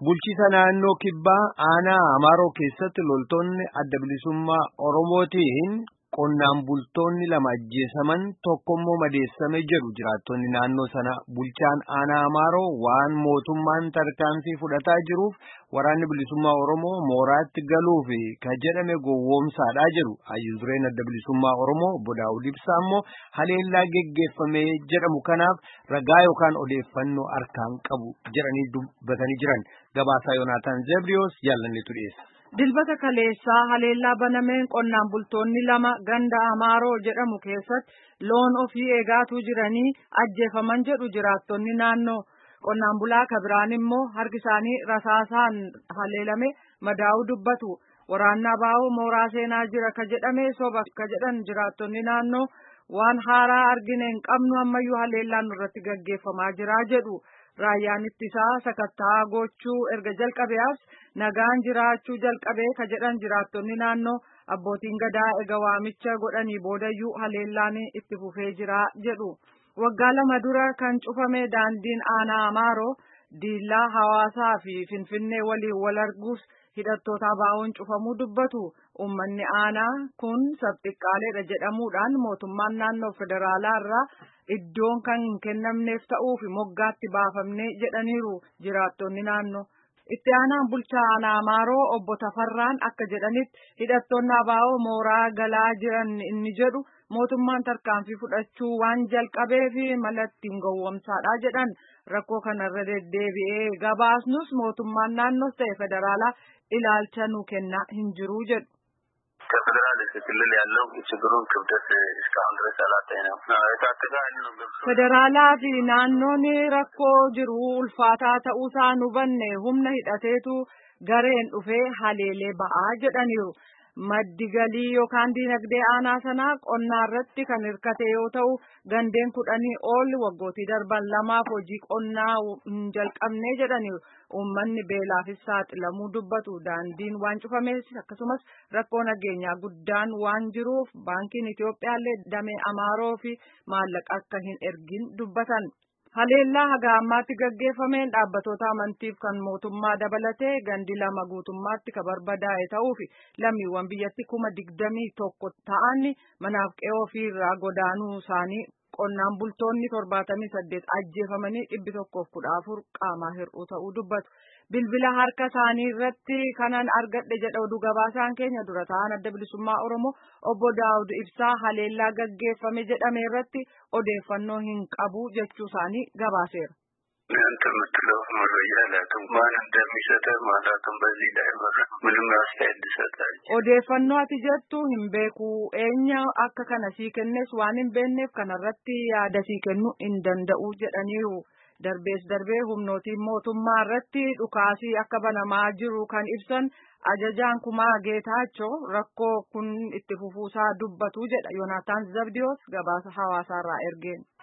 Bulchiisa naannoo kibbaa aanaa Amaaroo keessatti loltoonni adda bilisummaa Oromootiin qonnaan bultoonni lama ajjeesaman tokkommoo madeessame jedhu jiraattonni naannoo sana. Bulchaan aanaa Amaaroo waan mootummaan tarkaanfii fudhataa jiruuf waraanni bilisummaa Oromoo mooraatti galuuf ka jedhame gowwoomsaadha jedhu. Hayyudureen adda bilisummaa Oromoo Obbo Daawud Ibsaa immoo haleellaa geggeeffamee jedhamu kanaaf ragaa yookaan odeeffannoo harkaan qabu jedhanii dubbatanii jiran. Gabaasaa Yoonaataan Zebriyoos jaallanneetu dhiyeessa. Dilbata kaleessaa haleellaa banameen qonnaan bultoonni lama ganda Amaaroo jedhamu keessatti loon ofii eegaatuu jiranii ajjeefaman jedhu jiraattonni naannoo. Qonnaan bulaa kabiraan immoo harki isaanii rasaasaan haleelame madaa'uu dubbatu. Waraanni ABO mooraa seenaa jira ka jedhame soba ka jedhan jiraattonni naannoo waan haaraa argine hin qabnu ammayyuu haleellaan irratti gaggeeffamaa jira jedhu. Raayyaan ittisaa sakattaa gochuu erga jalqabeef nagaan jiraachuu jalqabee ka jedhan jiraattonni naannoo abbootiin gadaa ega waamicha godhanii boodayyuu haleellaan itti fufee jira jedhu. Waggaa lama dura kan cufame daandiin aanaa Amaaroo Diillaa Hawaasaa fi Finfinnee waliin wal arguus hidhattoota ABO'n cufamuu dubbatu. Uummanni aanaa kun sabxiqqaaleedha jedhamuudhaan mootummaan naannoo federaalaa irraa iddoon kan hin kennamneef ta'uu fi moggaatti baafamne jedhaniiru jiraattonni naannoo. Itti aanaan bulchaa aanaa Amaaroo obbo Tafarraan akka jedhanitti hidhattoonni ABO mooraa galaa jiran inni jedhu mootummaan tarkaanfii fudhachuu waan jalqabeef malattiin gowwoomsaadha jedhan. Rakkoo kanarra deddeebi'ee gabaasnus mootummaan naannoos ta'e federaalaa ilaalcha nu kennaa hin jiru jedhu. ከፌደራል እስከ ክልል ያለው ችግሩን ክብደት እስካሁን ድረስ አላየንም። Federaalaa fi naannoon rakkoo jiru ulfaataa ta'uusaa nu hubanne humna hidhateetu gareen dhufee haleelee ba'aa jedhaniiru. Maddi galii yookaan diinagdee aanaa sanaa qonnaa irratti kan hirkate yoo ta'u gandeen 10 ol waggootii darban lamaaf hojii qonnaa hin jalqabne jedhaniiru. Uummanni beelaafis saaxilamuu dubbatu. Daandiin waan cufameef akkasumas rakkoo nageenyaa guddaan waan jiruuf baankiin Itoophiyaallee damee Amaaroo fi maallaqa akka hin ergin dubbatan. Haleellaa haga ammaatti gaggeeffameen dhaabbatoota amantiif kan mootummaa dabalatee gandi lama guutummaatti ka barbadaa'e ta'uu fi lammiiwwan biyyatti 21,000 ta'an manaaf qe'oo ofii irraa godaanuu isaanii qonnaan bultoonni 78 ajjeefamanii 114 qaamaa hir'uu ta'uu dubbatu. Bilbila harka isaanii irratti kanan argadhe jedha oduu gabaasaan keenya dura ta'an adda bilisummaa Oromoo obbo Daawud Ibsaa haleellaa gaggeeffame jedhame irratti odeeffannoo hin qabu jechuu isaanii gabaaseera. Nyaata mutuloo marwayyaa laatu waan እንደሚሰጥ ማለትም በዚህ ላይ ምንም አስተያየት ይሰጣል. Odeeffannoo ati jettu hin beeku eenyu akka kana sii kennes waan hin beekneef kanarratti yaada sii kennuu hin danda'u jedhaniiru. Darbee humnootiin mootummaa irratti dhukaasii akka banamaa jiru kan ibsan ajajaan kumaa Geetaachoo rakkoo kun itti fufuusaa dubbatu jedha. Yoonaataan Zabdiyoos gabaasa hawaasaarraa ergeen.